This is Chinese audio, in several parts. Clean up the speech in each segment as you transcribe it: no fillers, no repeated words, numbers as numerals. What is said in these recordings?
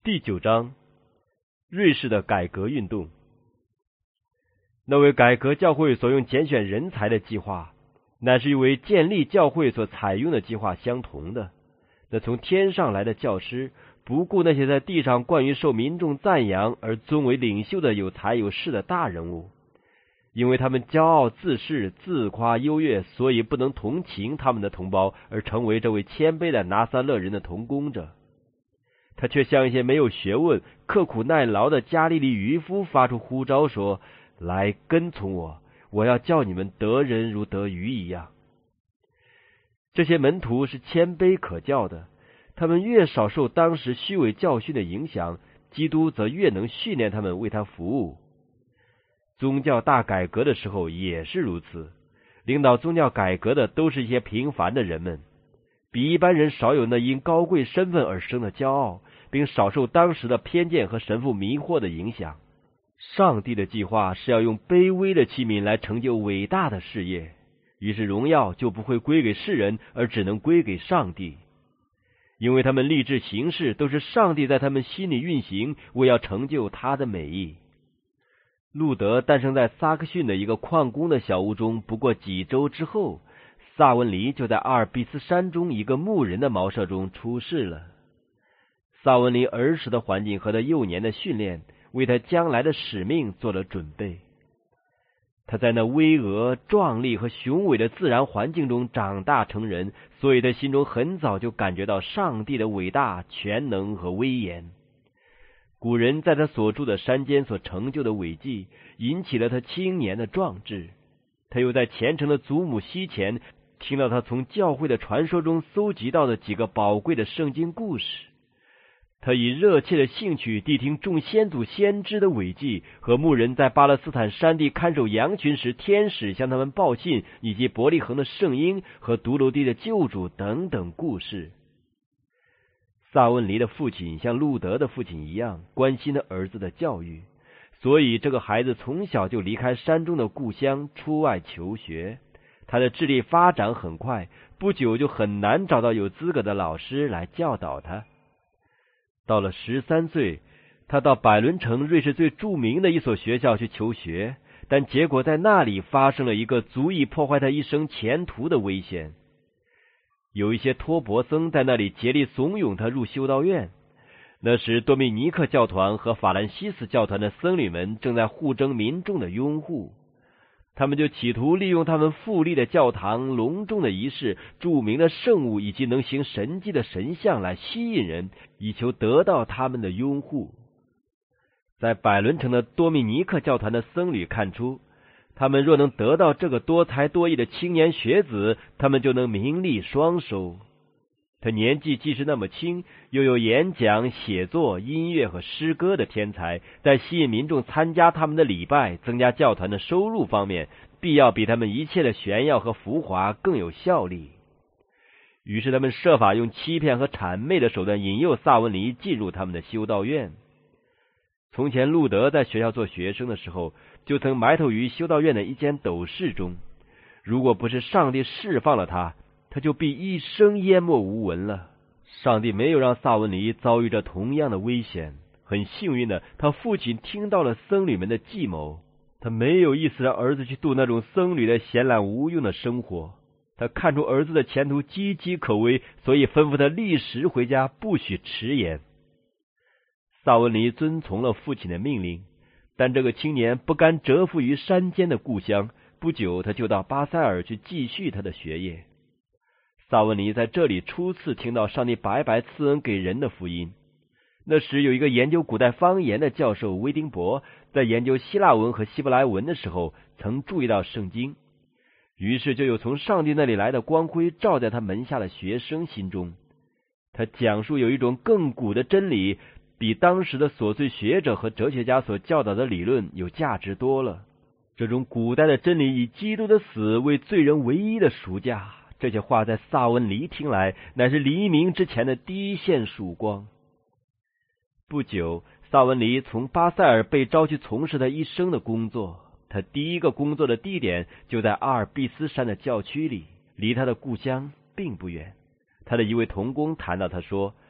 第9章，瑞士的改革运动。那为改革教会所用拣选人才的计划，乃是与为建立教会所采用的计划相同的。那从天上来的教师，不顾那些在地上惯于受民众赞扬而尊为领袖的有才有势的大人物，因为他们骄傲自恃、自夸优越，所以不能同情他们的同胞，而成为这位谦卑的拿撒勒人的同工者。他却向一些没有学问、刻苦耐劳的加利利渔夫发出呼召说：来跟从我，我要叫你们得人如得鱼一样。这些门徒是谦卑可教的，他们越少受当时虚伪教训的影响，基督则越能训练他们为他服务。宗教大改革的时候也是如此，领导宗教改革的都是一些平凡的人们，比一般人少有那因高贵身份而生的骄傲，并少受当时的偏见和神父迷惑的影响。上帝的计划是要用卑微的器皿来成就伟大的事业，于是荣耀就不会归给世人，而只能归给上帝，因为他们立志行事都是上帝在他们心里运行，为要成就他的美意。路德诞生在萨克逊的一个矿工的小屋中，不过几周之后，萨文黎就在阿尔卑斯山中一个牧人的茅舍中出世了。萨文黎儿时的环境和他幼年的训练，为他将来的使命做了准备。他在那巍峨、壮丽和雄伟的自然环境中长大成人，所以他心中很早就感觉到上帝的伟大、全能和威严。古人在他所住的山间所成就的伟绩，引起了他青年的壮志。他又在虔诚的祖母膝前听到他从教会的传说中搜集到的几个宝贵的圣经故事。他以热切的兴趣谛听众先祖先知的伟绩，和牧人在巴勒斯坦山地看守羊群时天使向他们报信，以及伯利恒的圣婴和独楼地的救主等等故事。萨文黎的父亲像路德的父亲一样关心他儿子的教育，所以这个孩子从小就离开山中的故乡出外求学。他的智力发展很快，不久就很难找到有资格的老师来教导他。到了13岁，他到百伦城瑞士最著名的一所学校去求学，但结果在那里发生了一个足以破坏他一生前途的危险。有一些托钵僧在那里竭力怂恿他入修道院。那时多米尼克教团和法兰西斯教团的僧侣们正在互争民众的拥护，他们就企图利用他们富丽的教堂、隆重的仪式、著名的圣物以及能行神迹的神像来吸引人，以求得到他们的拥护。在百伦城的多米尼克教团的僧侣看出，他们若能得到这个多才多艺的青年学子，他们就能名利双收。他年纪既是那么轻，又有演讲、写作、音乐和诗歌的天才，在吸引民众参加他们的礼拜、增加教团的收入方面，必要比他们一切的炫耀和浮华更有效力。于是他们设法用欺骗和谄媚的手段引诱萨文黎进入他们的修道院。从前路德在学校做学生的时候，就曾埋头于修道院的一间斗室中，如果不是上帝释放了他，他就必一生淹没无闻了。上帝没有让萨文黎遭遇着同样的危险。很幸运的，他父亲听到了僧侣们的计谋，他没有意思让儿子去度那种僧侣的闲懒无用的生活。他看出儿子的前途岌岌可危，所以吩咐他立时回家，不许迟延。萨文黎遵从了父亲的命令，但这个青年不甘蛰伏于山间的故乡，不久他就到巴塞尔去继续他的学业。萨文黎在这里初次听到上帝白白赐恩给人的福音。那时有一个研究古代方言的教授威丁伯，在研究希腊文和希伯来文的时候，曾注意到圣经，于是就有从上帝那里来的光辉照在他门下的学生心中。他讲述有一种更古的真理，比当时的琐碎学者和哲学家所教导的理论有价值多了。这种古代的真理以基督的死为罪人唯一的赎价。这些话在萨文黎听来，乃是黎明之前的第一线曙光。不久，萨文黎从巴塞尔被召去从事他一生的工作。他第一个工作的地点就在阿尔卑斯山的教区里，离他的故乡并不远。他的一位同工谈到他说，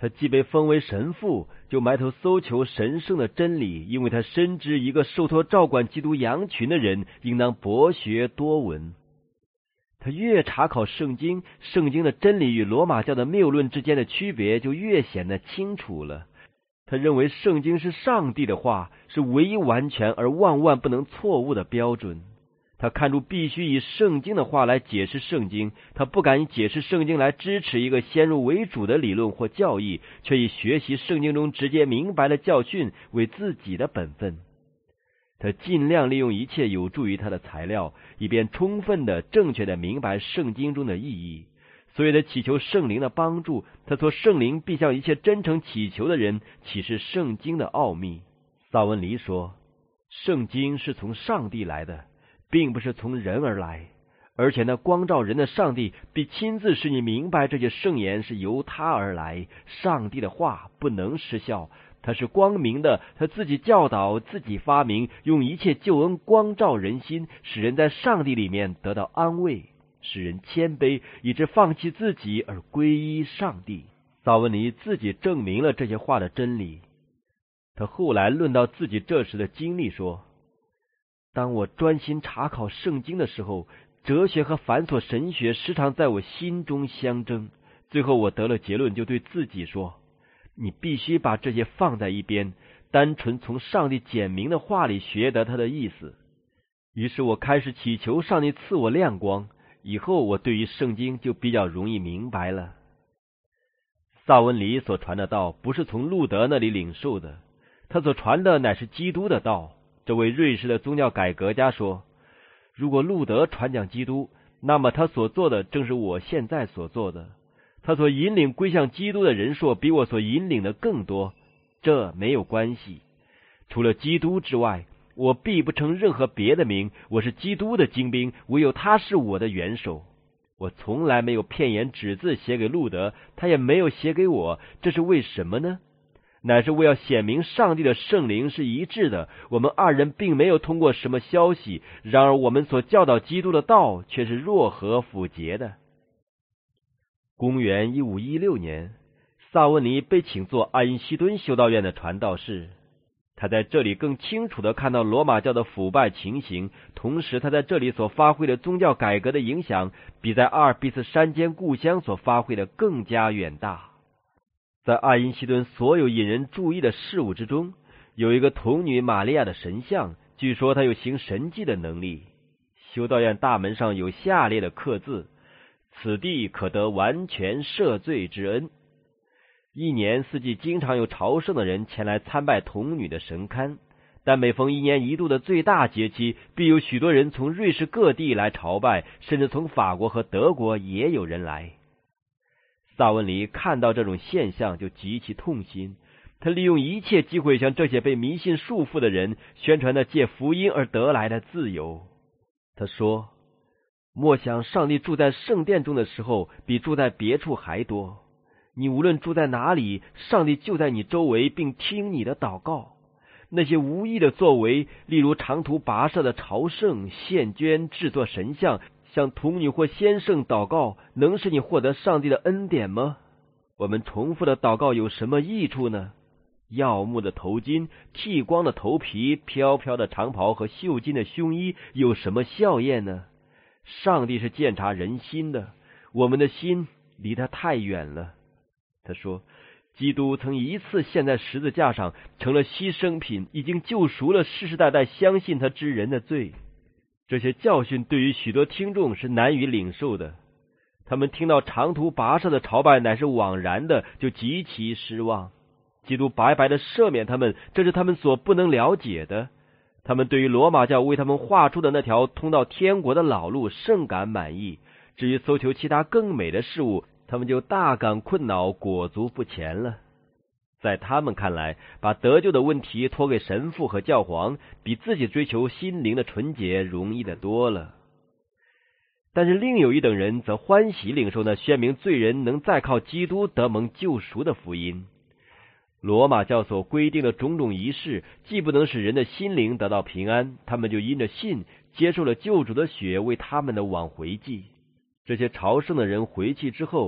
他既被封为神父，就埋头搜求神圣的真理，因为他深知一个受托照管基督羊群的人应当博学多闻。他越查考圣经，圣经的真理与罗马教的谬论之间的区别就越显得清楚了。他认为圣经是上帝的话，是唯一完全而万万不能错误的标准。他看出必须以圣经的话来解释圣经，他不敢以解释圣经来支持一个先入为主的理论或教义，却以学习圣经中直接明白的教训为自己的本分。他尽量利用一切有助于他的材料，以便充分的、正确的明白圣经中的意义。所以他祈求圣灵的帮助，他说圣灵必向一切真诚祈求的人启示圣经的奥秘。萨文尼说，圣经是从上帝来的，并不是从人而来，而且那光照人的上帝必亲自使你明白这些圣言是由他而来。上帝的话不能失效，他是光明的，他自己教导，自己发明，用一切救恩光照人心，使人在上帝里面得到安慰，使人谦卑，以致放弃自己而归依上帝。萨文尼自己证明了这些话的真理。他后来论到自己这时的经历说，当我专心查考圣经的时候，哲学和繁琐神学时常在我心中相争。最后我得了结论，就对自己说，你必须把这些放在一边，单纯从上帝简明的话里学得他的意思。于是我开始祈求上帝赐我亮光，以后我对于圣经就比较容易明白了。萨文尼所传的道不是从路德那里领受的，他所传的乃是基督的道。这位瑞士的宗教改革家说，如果路德传讲基督，那么他所做的正是我现在所做的。他所引领归向基督的人数比我所引领的更多，这没有关系。除了基督之外，我必不称任何别的名，我是基督的精兵，唯有他是我的元首。我从来没有片言纸字写给路德，他也没有写给我，这是为什么呢？乃是为要显明上帝的圣灵是一致的，我们二人并没有通过什么消息，然而我们所教导基督的道却是若合符节的。公元1516年，萨文尼被请做阿因西敦修道院的传道士。他在这里更清楚地看到罗马教的腐败情形，同时他在这里所发挥的宗教改革的影响，比在阿尔卑斯山间故乡所发挥的更加远大。在阿因西敦所有引人注意的事物之中，有一个童女玛利亚的神像，据说她有行神迹的能力。修道院大门上有下列的刻字，此地可得完全赦罪之恩。一年四季经常有朝圣的人前来参拜童女的神龛，但每逢一年一度的最大节期，必有许多人从瑞士各地来朝拜，甚至从法国和德国也有人来。萨文尼看到这种现象就极其痛心，他利用一切机会向这些被迷信束缚的人宣传那借福音而得来的自由。他说，莫想上帝住在圣殿中的时候比住在别处还多，你无论住在哪里，上帝就在你周围，并听你的祷告。那些无意的作为，例如长途跋涉的朝圣、献捐、制作神像，向童女或先圣祷告，能使你获得上帝的恩典吗？我们重复的祷告有什么益处呢？耀目的头巾、剃光的头皮、飘飘的长袍和绣金的胸衣有什么效验呢？上帝是鉴察人心的，我们的心离他太远了。他说，基督曾一次献在十字架上，成了牺牲品，已经救赎了世世代代相信他之人的罪。这些教训对于许多听众是难以领受的，他们听到长途跋涉的朝拜乃是枉然的，就极其失望。基督白白的赦免他们，这是他们所不能了解的。他们对于罗马教为他们画出的那条通到天国的老路甚感满意，至于搜求其他更美的事物，他们就大感困恼，裹足不前了。在他们看来，把得救的问题托给神父和教皇，比自己追求心灵的纯洁容易得多了。但是另有一等人则欢喜领受那宣明罪人能再靠基督得蒙救赎的福音。罗马教所规定的种种仪式，既不能使人的心灵得到平安，他们就因着信接受了救主的血为他们的挽回祭。这些朝圣的人回去之后，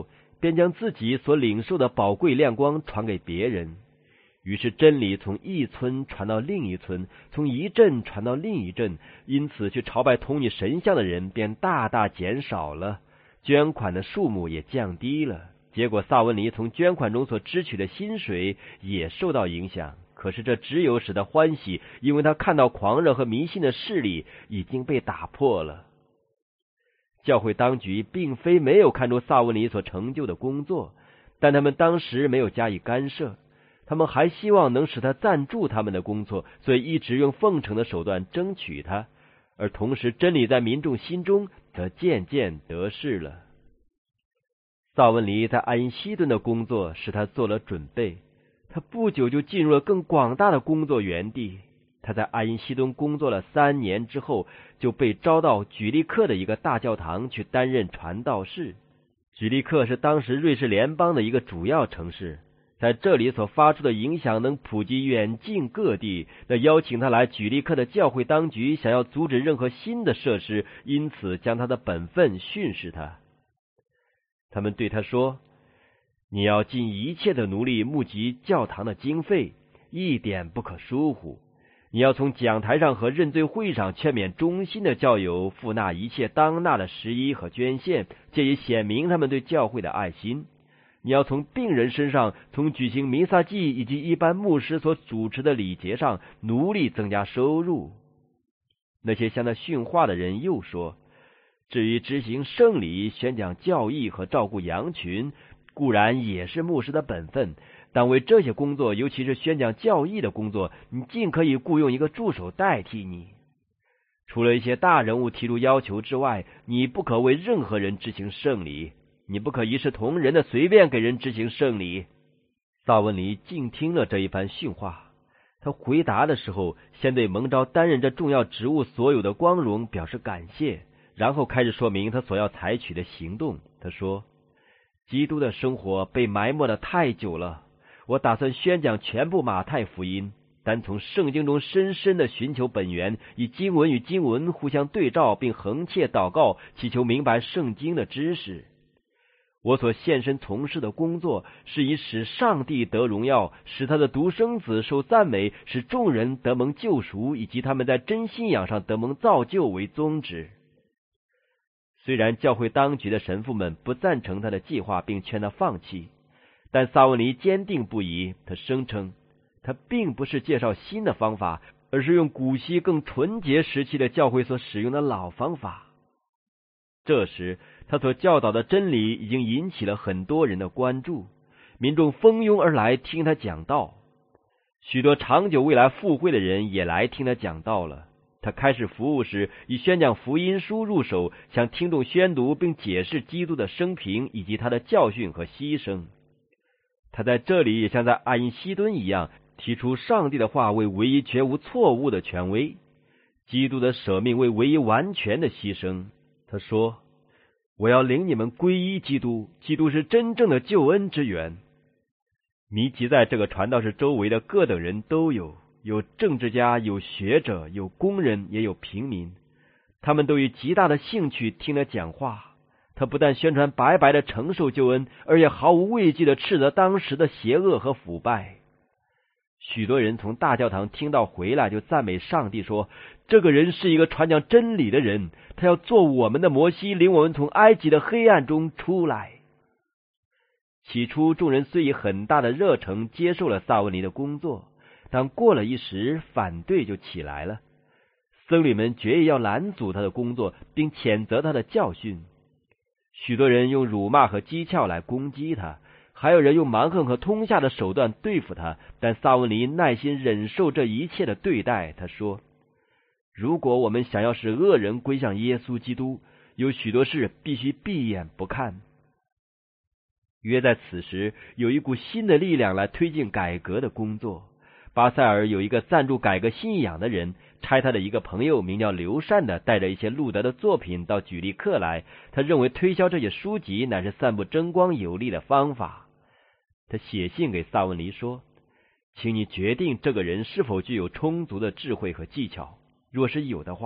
便将自己所领受的宝贵亮光传给别人。于是真理从一村传到另一村，从一镇传到另一镇，因此去朝拜童女神像的人便大大减少了，捐款的数目也降低了。结果萨文尼从捐款中所支取的薪水也受到影响，可是这只有使他欢喜，因为他看到狂热和迷信的势力已经被打破了。教会当局并非没有看出萨文尼所成就的工作，但他们当时没有加以干涉，他们还希望能使他赞助他们的工作，所以一直用奉承的手段争取他，而同时真理在民众心中则渐渐得势了。萨文尼在爱因希顿的工作使他做了准备，他不久就进入了更广大的工作园地。他在爱因希顿工作了3年之后，就被招到举利克的一个大教堂去担任传道士。举利克是当时瑞士联邦的一个主要城市，在这里所发出的影响能普及远近各地。那邀请他来举利克的教会当局想要阻止任何新的设施，因此将他的本分训示他。他们对他说，你要尽一切的努力募集教堂的经费，一点不可疏忽。你要从讲台上和认罪会上劝勉忠心的教友付纳一切当纳的十一和捐献，借以显明他们对教会的爱心。你要从病人身上，从举行弥撒祭以及一般牧师所主持的礼节上努力增加收入。那些向他训话的人又说，至于执行圣礼、宣讲教义和照顾羊群，固然也是牧师的本分，但为这些工作，尤其是宣讲教义的工作，你尽可以雇用一个助手代替你。除了一些大人物提出要求之外，你不可为任何人执行圣礼，你不可一视同仁的随便给人执行圣礼。萨文尼静听了这一番训话，他回答的时候，先对蒙召担任这重要职务所有的光荣表示感谢，然后开始说明他所要采取的行动。他说，基督的生活被埋没得太久了，我打算宣讲全部马太福音，单从圣经中深深的寻求本源，以经文与经文互相对照，并横切祷告，祈求明白圣经的知识。我所现身从事的工作，是以使上帝得荣耀，使他的独生子受赞美，使众人得蒙救赎，以及他们在真信仰上得蒙造就为宗旨。虽然教会当局的神父们不赞成他的计划，并劝他放弃，但萨文尼坚定不移。他声称，他并不是介绍新的方法，而是用古希更纯洁时期的教会所使用的老方法。这时，他所教导的真理已经引起了很多人的关注，民众蜂拥而来听他讲道。许多长久未来赴会的人也来听他讲道了。他开始服务时，以宣讲福音书入手，向听众宣读并解释基督的生平以及他的教训和牺牲。他在这里也像在爱因希顿一样，提出上帝的话为唯一绝无错误的权威，基督的舍命为唯一完全的牺牲。他说，我要领你们皈依基督，基督是真正的救恩之源。弥集在这个传道士周围的各等人都有，有政治家，有学者，有工人，也有平民。他们都以极大的兴趣听他讲话。他不但宣传白白的承受救恩，而且毫无畏惧的斥责当时的邪恶和腐败。许多人从大教堂听到回来，就赞美上帝说，这个人是一个传讲真理的人，他要做我们的摩西，领我们从埃及的黑暗中出来。起初众人虽以很大的热诚接受了萨文尼的工作，但过了一时，反对就起来了。僧侣们决意要拦阻他的工作，并谴责他的教训。许多人用辱骂和讥诮来攻击他，还有人用蛮横和通下的手段对付他，但萨文尼耐心忍受这一切的对待。他说，如果我们想要使恶人归向耶稣基督，有许多事必须闭眼不看。约在此时，有一股新的力量来推进改革的工作。巴塞尔有一个赞助改革信仰的人，差他的一个朋友名叫刘善的带着一些路德的作品到举利克来。他认为推销这些书籍乃是散布真光有力的方法。他写信给萨文尼说，请你决定这个人是否具有充足的智慧和技巧，若是有的话，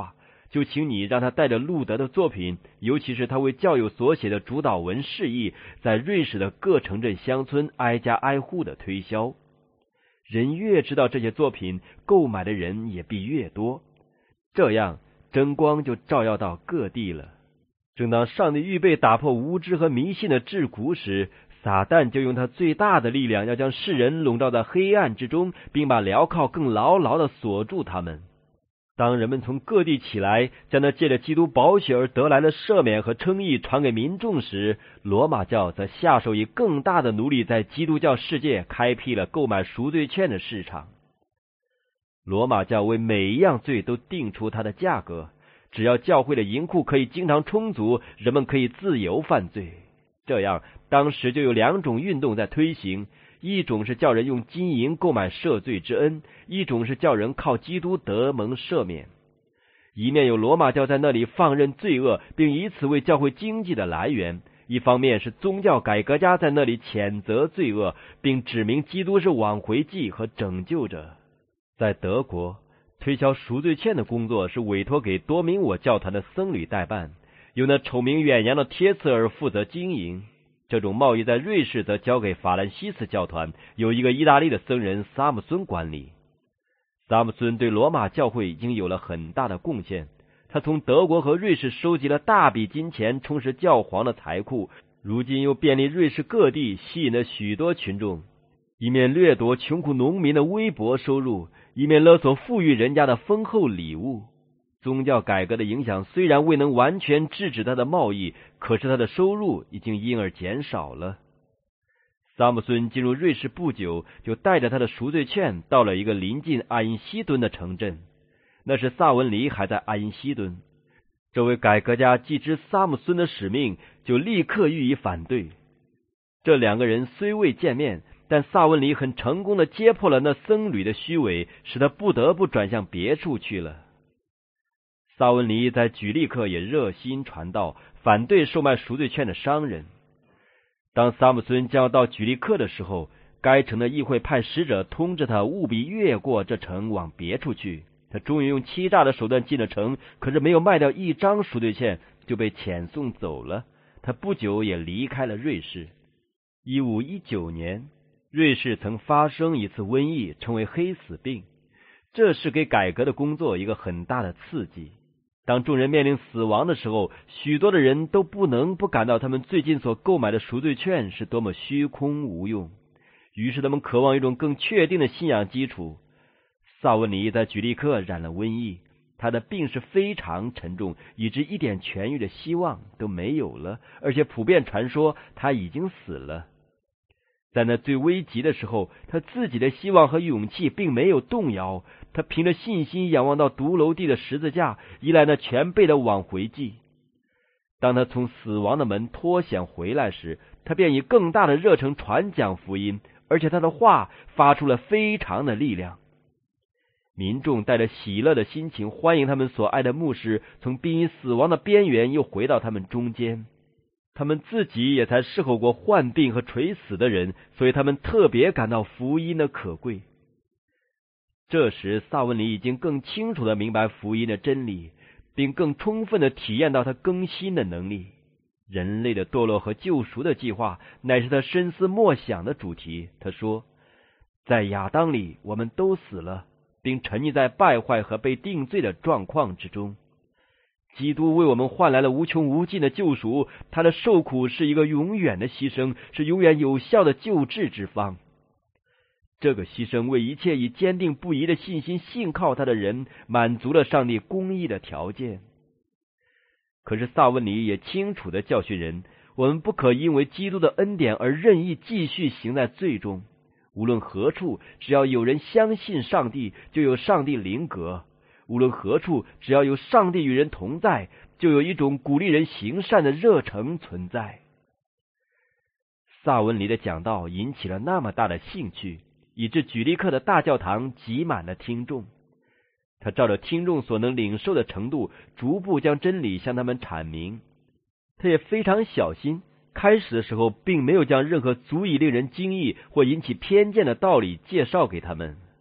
就请你让他带着路德的作品，尤其是他为教友所写的主导文释义，在瑞士的各城镇乡村挨家挨户的推销。人越知道这些作品，购买的人也必越多，这样真光就照耀到各地了。正当上帝预备打破无知和迷信的桎梏时，撒旦就用他最大的力量，要将世人笼罩在黑暗之中，并把镣铐更牢牢地锁住他们。当人们从各地起来，将那借着基督宝血而得来的赦免和称义传给民众时，罗马教则下手以更大的奴隶，在基督教世界开辟了购买赎罪券的市场。罗马教为每一样罪都定出它的价格，只要教会的银库可以经常充足，人们可以自由犯罪。这样，当时就有两种运动在推行，一种是叫人用金银购买赦罪之恩，一种是叫人靠基督得蒙赦免。一面有罗马教在那里放任罪恶，并以此为教会经济的来源，一方面是宗教改革家在那里谴责罪恶，并指明基督是挽回祭和拯救者。在德国，推销赎罪券的工作是委托给多明我教团的僧侣代办，由那丑名远扬的贴茨尔负责经营。这种贸易在瑞士则交给法兰西斯教团，由一个意大利的僧人萨姆孙管理。萨姆孙对罗马教会已经有了很大的贡献，他从德国和瑞士收集了大笔金钱，充实教皇的财库，如今又便利瑞士各地，吸引了许多群众，一面掠夺穷苦农民的微薄收入，一面勒索富裕人家的丰厚礼物。宗教改革的影响虽然未能完全制止他的贸易，可是他的收入已经因而减少了。萨姆孙进入瑞士不久，就带着他的赎罪券到了一个临近阿因西敦的城镇，那时萨文尼还在阿因西敦。这位改革家既知萨姆孙的使命，就立刻予以反对。这两个人虽未见面，但萨文尼很成功地揭破了那僧侣的虚伪，使他不得不转向别处去了。萨文尼在举利克也热心传道，反对售卖赎罪券的商人。当萨姆孙将要到举利克的时候，该城的议会派使者通知他务必越过这城往别处去。他终于用欺诈的手段进了城，可是没有卖掉一张赎罪券，就被遣送走了。他不久也离开了瑞士。1519年，瑞士曾发生一次瘟疫，称为黑死病，这是给改革的工作一个很大的刺激。当众人面临死亡的时候，许多的人都不能不感到他们最近所购买的赎罪券是多么虚空无用，于是他们渴望一种更确定的信仰基础。萨文尼在举利克染了瘟疫，他的病是非常沉重，以致一点痊愈的希望都没有了，而且普遍传说他已经死了。在那最危急的时候，他自己的希望和勇气并没有动摇，他凭着信心仰望到独楼地的十字架，依赖那全备的挽回祭。当他从死亡的门脱险回来时，他便以更大的热诚传讲福音，而且他的话发出了非常的力量。民众带着喜乐的心情欢迎他们所爱的牧师从濒于死亡的边缘又回到他们中间。他们自己也才侍候过患病和垂死的人，所以他们特别感到福音的可贵。这时萨文尼已经更清楚地明白福音的真理，并更充分地体验到它更新的能力。人类的堕落和救赎的计划乃是他深思默想的主题。他说，在亚当里我们都死了，并沉溺在败坏和被定罪的状况之中。基督为我们换来了无穷无尽的救赎，他的受苦是一个永远的牺牲，是永远有效的救治之方。这个牺牲为一切以坚定不移的信心信靠他的人满足了上帝公义的条件。可是萨文尼也清楚地教训人，我们不可因为基督的恩典而任意继续行在罪中。无论何处，只要有人相信上帝，就有上帝临格。无论何处，只要有上帝与人同在，就有一种鼓励人行善的热诚存在。萨文尼的讲道引起了那么大的兴趣，以致举利克的大教堂挤满了听众。他照着听众所能领受的程度，逐步将真理向他们阐明。他也非常小心，开始的时候并没有将任何足以令人惊异或引起偏见的道理介绍给他们。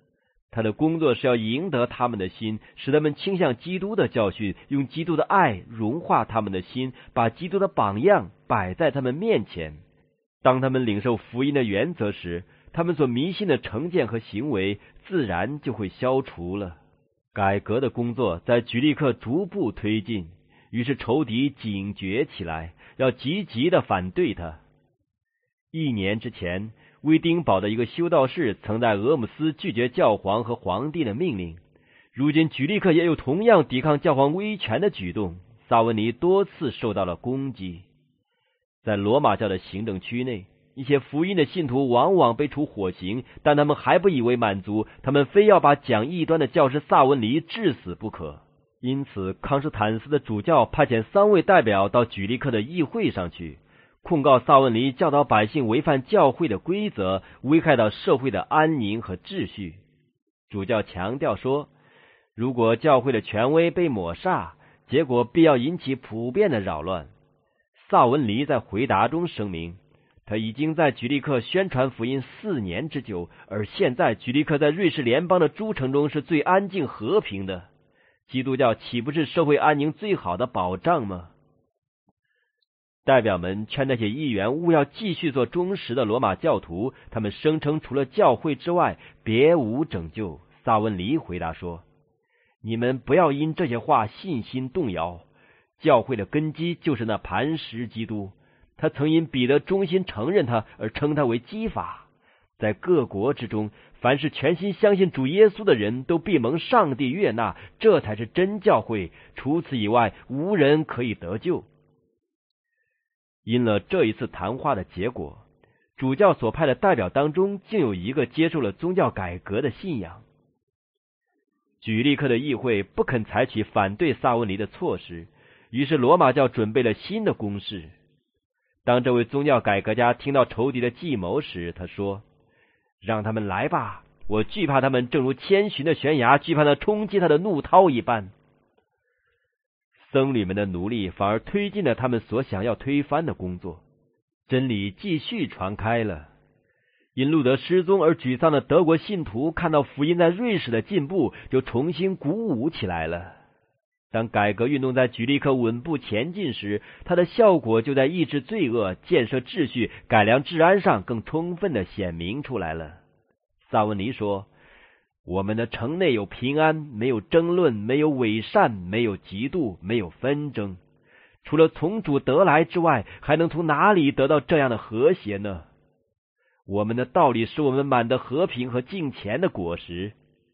他的工作是要赢得他们的心，使他们倾向基督的教训，用基督的爱融化他们的心，把基督的榜样摆在他们面前。当他们领受福音的原则时，他们所迷信的成见和行为自然就会消除了。改革的工作在举利克逐步推进，于是仇敌警觉起来，要积极的反对他。1年之前，威丁堡的一个修道士曾在俄姆斯拒绝教皇和皇帝的命令。如今举利克也有同样抵抗教皇威权的举动，萨文尼多次受到了攻击。在罗马教的行政区内，一些福音的信徒往往被处火刑，但他们还不以为满足，他们非要把讲异端的教师萨文尼治死不可。因此康斯坦斯的主教派遣3位代表到举利克的议会上去，控告萨文尼教导百姓违反教会的规则，危害到社会的安宁和秩序。主教强调说，如果教会的权威被抹煞，结果必要引起普遍的扰乱。萨文尼在回答中声明，他已经在举利克宣传福音4年之久，而现在举利克在瑞士联邦的诸城中是最安静和平的。基督教岂不是社会安宁最好的保障吗？代表们劝那些议员务要继续做忠实的罗马教徒，他们声称除了教会之外别无拯救。萨文尼回答说，你们不要因这些话信心动摇，教会的根基就是那磐石基督，他曾因彼得忠心承认他而称他为基法。在各国之中，凡是全心相信主耶稣的人都必蒙上帝悦纳，这才是真教会，除此以外无人可以得救。因了这一次谈话的结果，主教所派的代表当中竟有一个接受了宗教改革的信仰。举利克的议会不肯采取反对萨文尼的措施，于是罗马教准备了新的攻势。当这位宗教改革家听到仇敌的计谋时，他说，让他们来吧，我惧怕他们正如千寻的悬崖惧怕那冲击他的怒涛一般。僧侣们的努力反而推进了他们所想要推翻的工作，真理继续传开了。因路德失踪而沮丧的德国信徒看到福音在瑞士的进步，就重新鼓舞起来了。当改革运动在举利克稳步前进时，它的效果就在抑制罪恶、建设秩序、改良治安上更充分的显明出来了。萨文尼说，我们的城内有平安，没有争论，没有伪善，没有嫉妒，没有纷争。除了从主得来之外，还能从哪里得到这样的和谐呢？我们的道理使我们满得和平和敬虔的果实。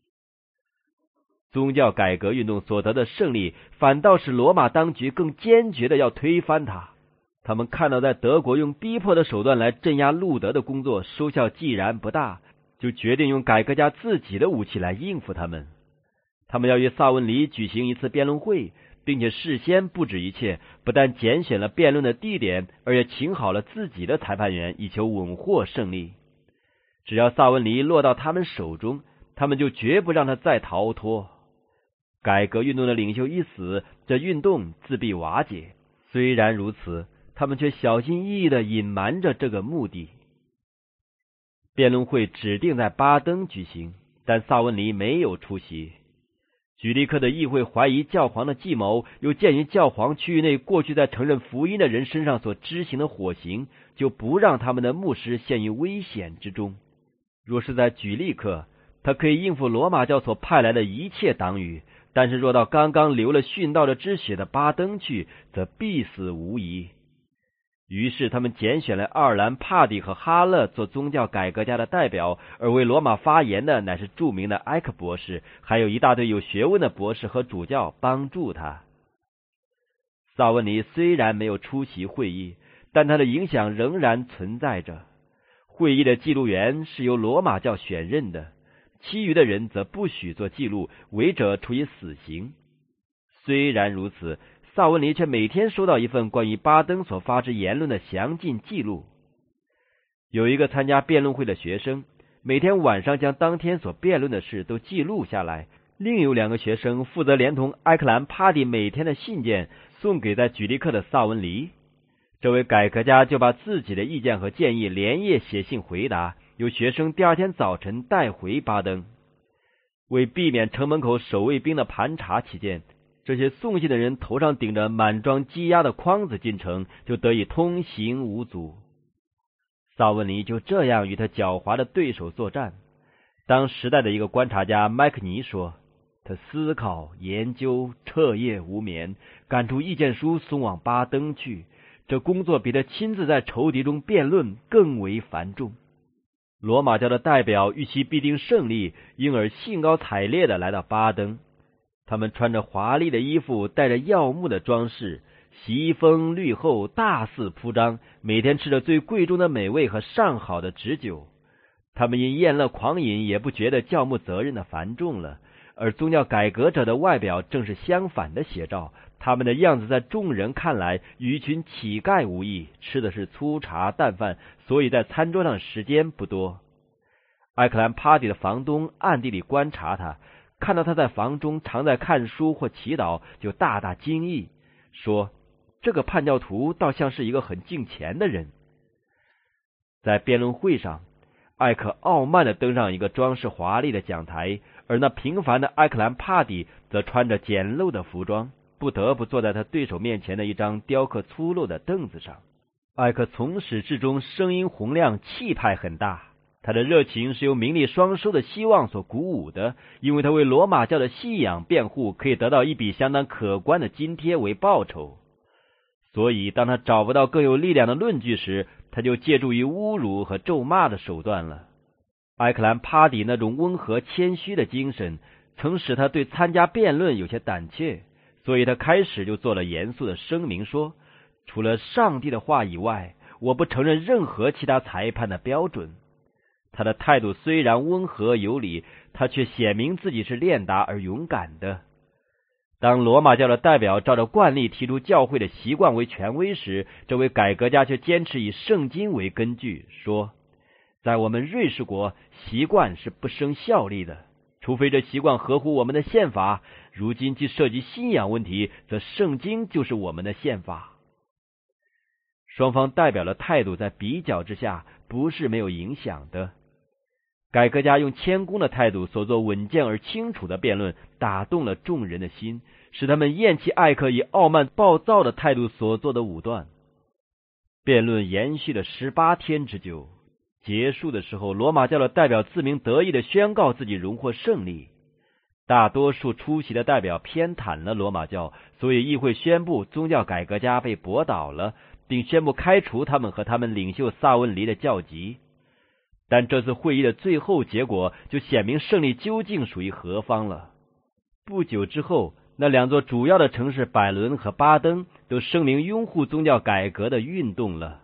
宗教改革运动所得的胜利，反倒使罗马当局更坚决的要推翻它。他们看到在德国用逼迫的手段来镇压路德的工作收效既然不大，就决定用改革家自己的武器来应付他们。他们要与萨文尼举行一次辩论会，并且事先布置一切，不但拣选了辩论的地点，而且请好了自己的裁判员，以求稳获胜利。只要萨文尼落到他们手中，他们就绝不让他再逃脱。改革运动的领袖一死，这运动自必瓦解。虽然如此，他们却小心翼翼地隐瞒着这个目的。辩论会指定在巴登举行，但萨文尼没有出席。举利克的议会怀疑教皇的计谋，又鉴于教皇区域内过去在承认福音的人身上所执行的火刑，就不让他们的牧师陷于危险之中。若是在举利克，他可以应付罗马教所派来的一切党羽，但是若到刚刚流了殉道的之血的巴登去，则必死无疑。于是他们拣选了爱尔兰帕蒂和哈勒做宗教改革家的代表，而为罗马发言的乃是著名的埃克博士，还有一大堆有学问的博士和主教帮助他。萨文尼虽然没有出席会议，但他的影响仍然存在着。会议的记录员是由罗马教选任的，其余的人则不许做记录，违者处以死刑。虽然如此，萨文尼却每天收到一份关于巴登所发之言论的详尽记录。有一个参加辩论会的学生，每天晚上将当天所辩论的事都记录下来，另有2个学生负责连同埃克兰帕蒂每天的信件送给在举利克的萨文尼。这位改革家就把自己的意见和建议连夜写信回答，由学生第2天早晨带回巴登。 为避免城门口守卫兵的盘查起见，这些送信的人头上顶着满装积压的筐子进城，就得以通行无阻。萨文尼就这样与他狡猾的对手作战。当时代的一个观察家麦克尼说，他思考研究，彻夜无眠，赶出意见书送往巴登去，这工作比他亲自在仇敌中辩论更为繁重。罗马教的代表预期必定胜利，因而兴高采烈地来到巴登。他们穿着华丽的衣服，带着耀目的装饰，席风绿后，大肆铺张，每天吃着最贵重的美味和上好的旨酒。他们因宴乐狂饮，也不觉得教牧责任的繁重了。而宗教改革者的外表正是相反的写照，他们的样子在众人看来与一群乞丐无异，吃的是粗茶淡饭，所以在餐桌上时间不多。艾克兰帕蒂的房东暗地里观察他，看到他在房中常在看书或祈祷，就大大惊异，说这个叛教徒倒像是一个很敬虔的人。在辩论会上，艾克傲慢地登上一个装饰华丽的讲台，而那平凡的艾克兰帕蒂则穿着简陋的服装，不得不坐在他对手面前的一张雕刻粗陋的凳子上。艾克从始至终声音洪亮，气派很大，他的热情是由名利双收的希望所鼓舞的，因为他为罗马教的信仰辩护，可以得到一笔相当可观的津贴为报酬。所以当他找不到更有力量的论据时，他就借助于侮辱和咒骂的手段了。艾克兰帕蒂那种温和谦虚的精神曾使他对参加辩论有些胆怯，所以他开始就做了严肃的声明说，除了上帝的话以外，我不承认任何其他裁判的标准。他的态度虽然温和有礼，他却显明自己是练达而勇敢的。当罗马教的代表照着惯例提出教会的习惯为权威时，这位改革家却坚持以圣经为根据，说在我们瑞士国，习惯是不生效力的，除非这习惯合乎我们的宪法。如今既涉及信仰问题，则圣经就是我们的宪法。双方代表的态度在比较之下不是没有影响的。改革家用谦恭的态度所做稳健而清楚的辩论，打动了众人的心，使他们厌弃艾克以傲慢暴躁的态度所做的武断。辩论延续了18天之久，结束的时候，罗马教的代表自鸣得意地宣告自己荣获胜利。大多数出席的代表偏袒了罗马教，所以议会宣布宗教改革家被驳倒了，并宣布开除他们和他们领袖萨文黎的教籍。但这次会议的最后结果就显明胜利究竟属于何方了。不久之后，那两座主要的城市百伦和巴登都声明拥护宗教改革的运动了。